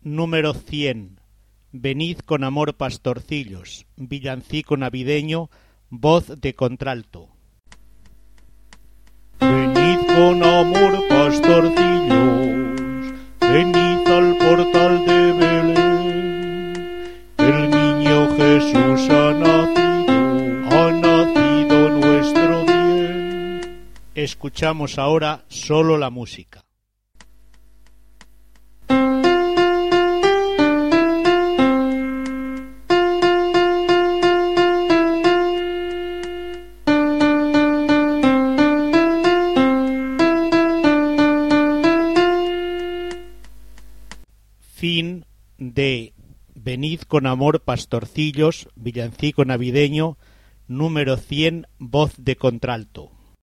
número 100. Venid con amor, pastorcillos, villancico navideño, voz de contralto. Venid con amor, pastorcillos, venid al portal de Belén. El niño Jesús ha nacido nuestro bien. Escuchamos ahora solo la música. Fin de Venid con amor, pastorcillos, villancico navideño, número 100, voz de contralto.